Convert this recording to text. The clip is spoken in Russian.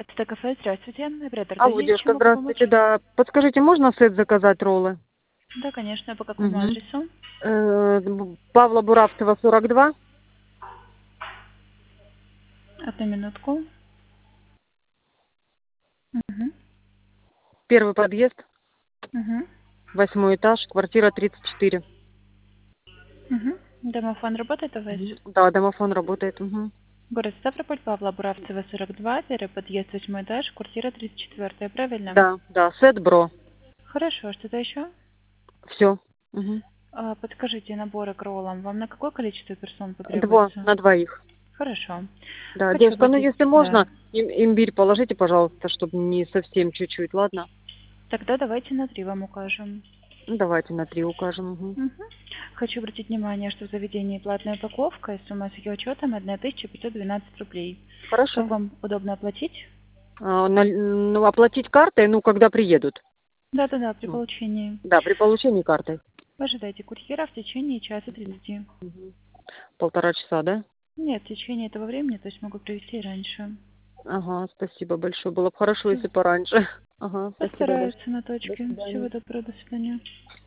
Это кафе, здравствуйте. Оператор Алло, связи, чем девушка, могу помочь? здравствуйте, да. Подскажите, можно сет заказать роллы? Да, конечно, по какому Угу. адресу? Павла Буравцева, 42. Одну минутку. Угу. Первый подъезд, Угу. 8 этаж, квартира 34. Угу. Домофон работает у вас? Да, домофон работает. Угу. Город Ставрополь, Павла Буравцева, 42, первый подъезд, 8 этаж, квартира 34, правильно? Да, да, сет бро. Хорошо, что-то еще? Все. Угу. Подскажите, наборы к роллам вам на какое количество персон Два потребуется? на двоих. Хорошо. Да, Хочу девушка, ну обратить... если Да. можно, имбирь положите, пожалуйста, чтобы не совсем чуть-чуть, ладно? Тогда давайте на 3 вам укажем. Ну, давайте на 3 укажем. Угу. Мгм. Хочу обратить внимание, что в заведении платная упаковка, и сумма с ее учетом 1512 рублей. Как Хорошо. вам удобно оплатить? Ну, оплатить картой, ну, когда приедут. Да-да-да, при Ну, получении. да, при получении картой. Вы ожидаете курьера в течение часа 30. Мгм. 1,5 часа, да? Нет, в течение этого времени, то есть могу привезти и раньше. Ага, спасибо большое. Было бы хорошо, Всё. если пораньше. Ага, спасибо большое. Постараются на До точке. Всего свидания. доброго, до свидания.